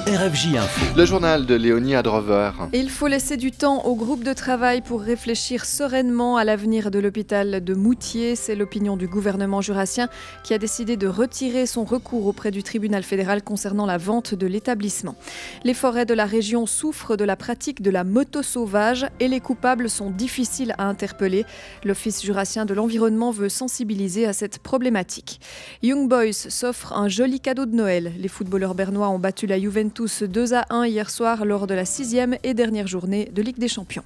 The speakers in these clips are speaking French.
RFJ Info. Le journal de Léonie Adrover. Il faut laisser du temps au groupe de travail pour réfléchir sereinement à l'avenir de l'hôpital de Moutier. C'est l'opinion du gouvernement jurassien qui a décidé de retirer son recours auprès du tribunal fédéral concernant la vente de l'établissement. Les forêts de la région souffrent de la pratique de la moto sauvage et les coupables sont difficiles à interpeller. L'Office jurassien de l'environnement veut sensibiliser à cette problématique. Young Boys s'offre un joli cadeau de Noël. Les footballeurs bernois ont battu la Juventus 2-1 hier soir lors de la 6e et dernière journée de Ligue des Champions.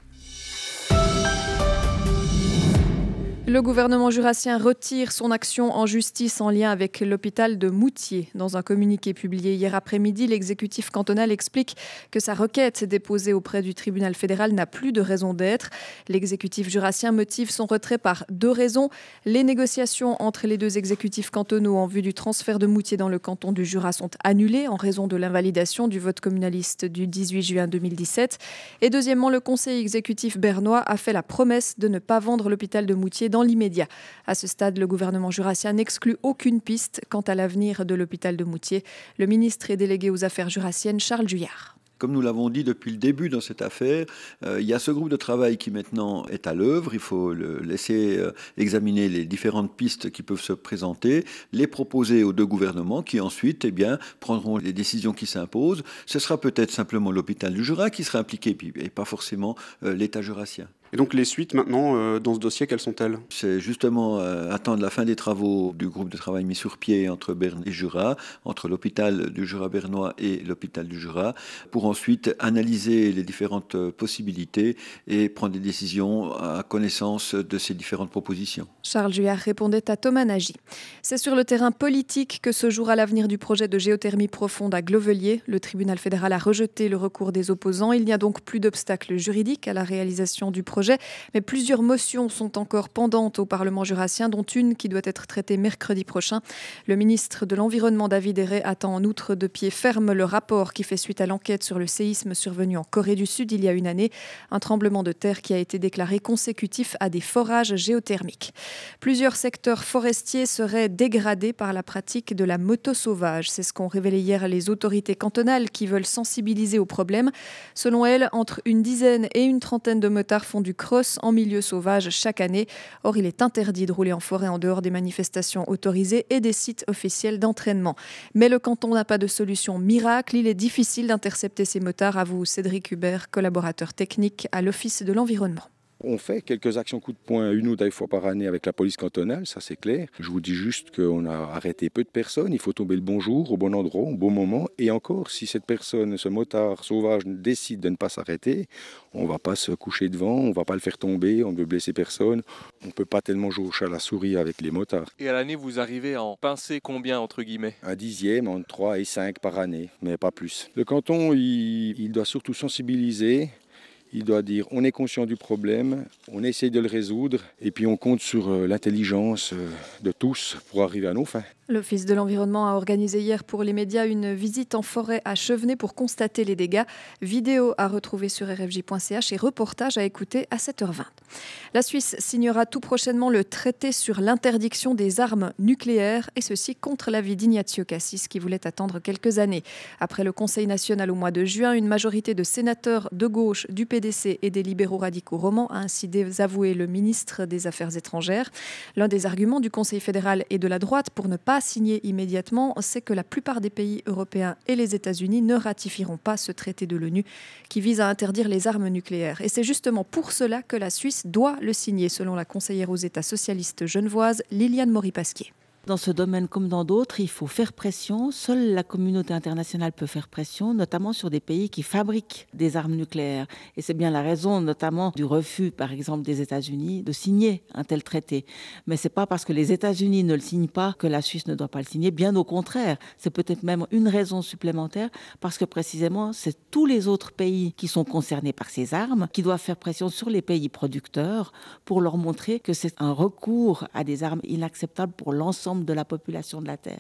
Le gouvernement jurassien retire son action en justice en lien avec l'hôpital de Moutier. Dans un communiqué publié hier après-midi, l'exécutif cantonal explique que sa requête déposée auprès du tribunal fédéral n'a plus de raison d'être. L'exécutif jurassien motive son retrait par deux raisons. Les négociations entre les deux exécutifs cantonaux en vue du transfert de Moutier dans le canton du Jura sont annulées en raison de l'invalidation du vote communaliste du 18 juin 2017. Et deuxièmement, le conseil exécutif bernois a fait la promesse de ne pas vendre l'hôpital de Moutier dans l'immédiat. À ce stade, le gouvernement jurassien n'exclut aucune piste quant à l'avenir de l'hôpital de Moutier. Le ministre et délégué aux affaires jurassiennes, Charles Juillard. Comme nous l'avons dit depuis le début dans cette affaire, il y a ce groupe de travail qui maintenant est à l'œuvre. Il faut le laisser examiner les différentes pistes qui peuvent se présenter, les proposer aux deux gouvernements qui ensuite prendront les décisions qui s'imposent. Ce sera peut-être simplement l'hôpital du Jura qui sera impliqué et pas forcément l'État jurassien. Et donc les suites maintenant dans ce dossier, quelles sont-elles ? C'est justement attendre la fin des travaux du groupe de travail mis sur pied entre Berne et Jura, entre l'hôpital du Jura bernois et l'hôpital du Jura, pour ensuite analyser les différentes possibilités et prendre des décisions à connaissance de ces différentes propositions. Charles Juillard répondait à Thomas Nagy. C'est sur le terrain politique que se jouera l'avenir du projet de géothermie profonde à Glovelier. Le tribunal fédéral a rejeté le recours des opposants. Il n'y a donc plus d'obstacle juridique à la réalisation du projet. Mais plusieurs motions sont encore pendantes au Parlement jurassien, dont une qui doit être traitée mercredi prochain. Le ministre de l'Environnement, David Héré, attend en outre de pied ferme le rapport qui fait suite à l'enquête sur le séisme survenu en Corée du Sud il y a une année. Un tremblement de terre qui a été déclaré consécutif à des forages géothermiques. Plusieurs secteurs forestiers seraient dégradés par la pratique de la moto sauvage. C'est ce qu'ont révélé hier les autorités cantonales qui veulent sensibiliser au problème. Selon elles, entre une dizaine et une trentaine de motards font du cross en milieu sauvage chaque année. Or, il est interdit de rouler en forêt en dehors des manifestations autorisées et des sites officiels d'entraînement. Mais le canton n'a pas de solution miracle. Il est difficile d'intercepter ces motards, avoue Cédric Hubert, collaborateur technique à l'Office de l'environnement. On fait quelques actions coup de poing une ou deux fois par année avec la police cantonale, ça c'est clair. Je vous dis juste qu'on a arrêté peu de personnes, il faut tomber le bon jour, au bon endroit, au bon moment. Et encore, si cette personne, ce motard sauvage décide de ne pas s'arrêter, on ne va pas se coucher devant, on ne va pas le faire tomber, on ne veut blesser personne. On ne peut pas tellement jouer au chat à la souris avec les motards. Et à l'année, vous arrivez à en pincer combien, entre guillemets ? Un dixième, entre 3 et 5 par année, mais pas plus. Le canton, il doit surtout sensibiliser. Il doit dire on est conscient du problème, on essaye de le résoudre et puis on compte sur l'intelligence de tous pour arriver à nos fins. L'Office de l'environnement a organisé hier pour les médias une visite en forêt à Chevenay pour constater les dégâts. Vidéo à retrouver sur rfj.ch et reportage à écouter à 7h20. La Suisse signera tout prochainement le traité sur l'interdiction des armes nucléaires et ceci contre l'avis d'Ignazio Cassis qui voulait attendre quelques années. Après le Conseil national au mois de juin, une majorité de sénateurs de gauche, du PDC et des libéraux radicaux romans a ainsi désavoué le ministre des Affaires étrangères. L'un des arguments du Conseil fédéral et de la droite pour ne pas signer immédiatement, c'est que la plupart des pays européens et les États-Unis ne ratifieront pas ce traité de l'ONU qui vise à interdire les armes nucléaires. Et c'est justement pour cela que la Suisse doit le signer, selon la conseillère aux États socialistes genevoise Liliane Maury-Pasquier. Dans ce domaine comme dans d'autres, il faut faire pression. Seule la communauté internationale peut faire pression, notamment sur des pays qui fabriquent des armes nucléaires. Et c'est bien la raison, notamment, du refus, par exemple, des États-Unis de signer un tel traité. Mais c'est pas parce que les États-Unis ne le signent pas que la Suisse ne doit pas le signer. Bien au contraire, c'est peut-être même une raison supplémentaire, parce que précisément, c'est tous les autres pays qui sont concernés par ces armes qui doivent faire pression sur les pays producteurs pour leur montrer que c'est un recours à des armes inacceptables pour l'ensemble de la population de la Terre.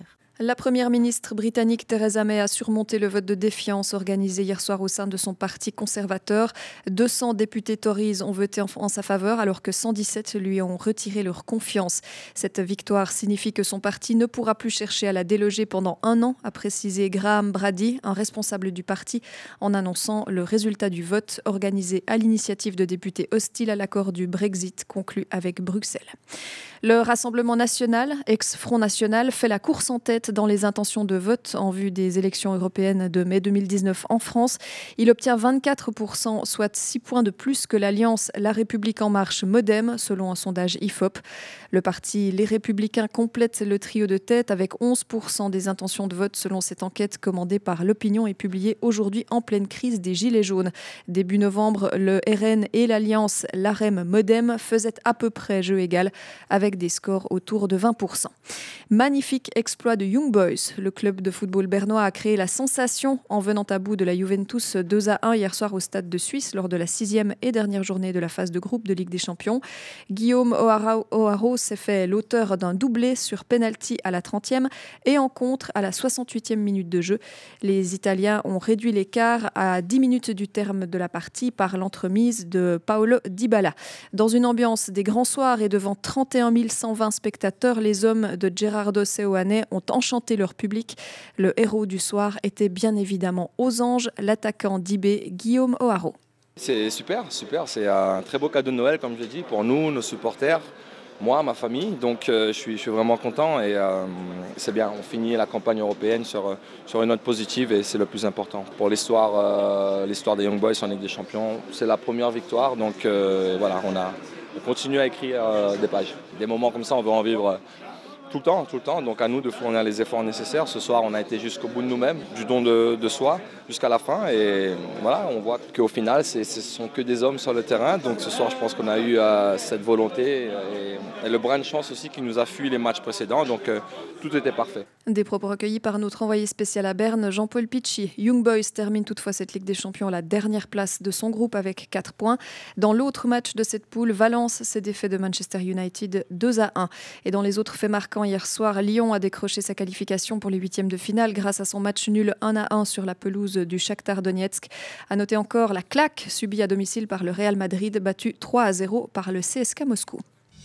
La première ministre britannique Theresa May a surmonté le vote de défiance organisé hier soir au sein de son parti conservateur. 200 députés Tories ont voté en sa faveur alors que 117 lui ont retiré leur confiance. Cette victoire signifie que son parti ne pourra plus chercher à la déloger pendant 1 an, a précisé Graham Brady, un responsable du parti, en annonçant le résultat du vote organisé à l'initiative de députés hostiles à l'accord du Brexit conclu avec Bruxelles. Le Rassemblement national, ex-Front National, fait la course en tête dans les intentions de vote en vue des élections européennes de mai 2019 en France. Il obtient 24%, soit 6 points de plus que l'alliance La République En Marche Modem, selon un sondage IFOP. Le parti Les Républicains complète le trio de tête avec 11% des intentions de vote selon cette enquête commandée par l'Opinion et publiée aujourd'hui en pleine crise des Gilets jaunes. Début novembre, le RN et l'alliance LaREM Modem faisaient à peu près jeu égal avec des scores autour de 20%. Magnifique exploit de Young Boys. Le club de football bernois a créé la sensation en venant à bout de la Juventus 2-1 hier soir au Stade de Suisse lors de la 6e et dernière journée de la phase de groupe de Ligue des Champions. Guillaume O'Haro s'est fait l'auteur d'un doublé sur penalty à la 30e et en contre à la 68e minute de jeu. Les Italiens ont réduit l'écart à 10 minutes du terme de la partie par l'entremise de Paolo Dybala. Dans une ambiance des grands soirs et devant 31 120 spectateurs, les hommes de Gerardo Seoane ont enchanté leur public. Le héros du soir était bien évidemment aux anges, l'attaquant d'IB, Guillaume O'Haro. C'est super, c'est un très beau cadeau de Noël, comme je dis, pour nous, nos supporters, moi, ma famille. Donc je suis vraiment content et c'est bien, on finit la campagne européenne sur une note positive et c'est le plus important. Pour l'histoire des Young Boys en Ligue des Champions, c'est la première victoire, donc voilà, on continue à écrire des pages. Des moments comme ça, on veut en vivre tout le temps. Donc à nous de fournir les efforts nécessaires. Ce soir, on a été jusqu'au bout de nous-mêmes, du don de soi jusqu'à la fin. Et voilà, on voit qu'au final, ce sont que des hommes sur le terrain. Donc ce soir, je pense qu'on a eu cette volonté et le brin de chance aussi qui nous a fui les matchs précédents. Donc tout était parfait. Des propos recueillis par notre envoyé spécial à Berne, Jean-Paul Pichy. Young Boys termine toutefois cette Ligue des Champions à la dernière place de son groupe avec 4 points. Dans l'autre match de cette poule, Valence s'est défait de Manchester United 2-1. Et dans les autres faits marquants, hier soir, Lyon a décroché sa qualification pour les 8e de finale grâce à son match nul 1-1 sur la pelouse du Shakhtar Donetsk. À noter encore la claque subie à domicile par le Real Madrid, battu 3-0 par le CSKA Moscou.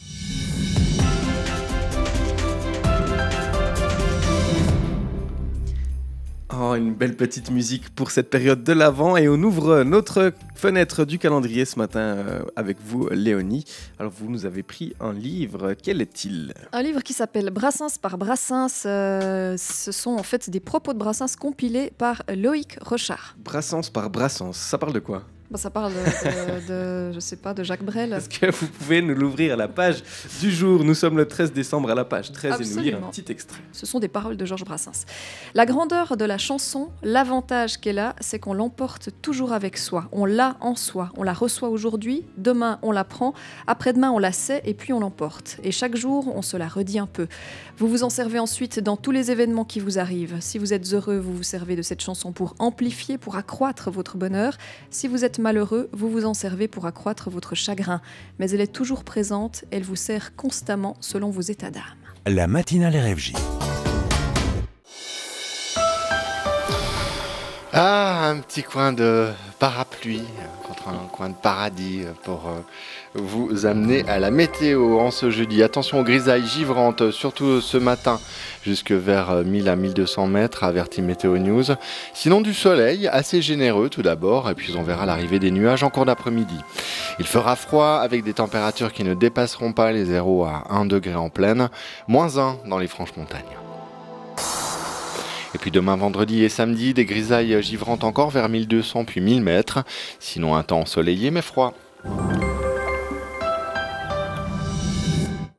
Oh, une belle petite musique pour cette période de l'Avent et on ouvre notre fenêtre du calendrier ce matin avec vous, Léonie. Alors vous nous avez pris un livre, quel est-il ? Un livre qui s'appelle Brassens par Brassens. Ce sont en fait des propos de Brassens compilés par Loïc Rochard. Brassens par Brassens, ça parle de quoi ? Ça parle je sais pas, de Jacques Brel. Est-ce que vous pouvez nous l'ouvrir à la page du jour ? Nous sommes le 13 décembre à la page 13 Absolument. Et nous lire un petit extrait. Ce sont des paroles de Georges Brassens. La grandeur de la chanson, l'avantage qu'elle a, c'est qu'on l'emporte toujours avec soi. On l'a en soi. On la reçoit aujourd'hui, demain on la prend, après-demain on la sait et puis on l'emporte. Et chaque jour, on se la redit un peu. Vous vous en servez ensuite dans tous les événements qui vous arrivent. Si vous êtes heureux, vous vous servez de cette chanson pour amplifier, pour accroître votre bonheur. Si vous êtes malheureux, vous vous en servez pour accroître votre chagrin. Mais elle est toujours présente, elle vous sert constamment selon vos états d'âme. La matinale RFJ. Ah, un petit coin de parapluie contre un coin de paradis pour vous amener à la météo en ce jeudi. Attention aux grisailles givrantes, surtout ce matin, jusque vers 1000 à 1200 mètres, avertit Météo News. Sinon du soleil, assez généreux tout d'abord, et puis on verra l'arrivée des nuages en cours d'après-midi. Il fera froid avec des températures qui ne dépasseront pas les 0 à 1 degré en plaine, -1 dans les franches montagnes. Et puis demain vendredi et samedi, des grisailles givrantes encore vers 1200 puis 1000 mètres. Sinon un temps ensoleillé mais froid.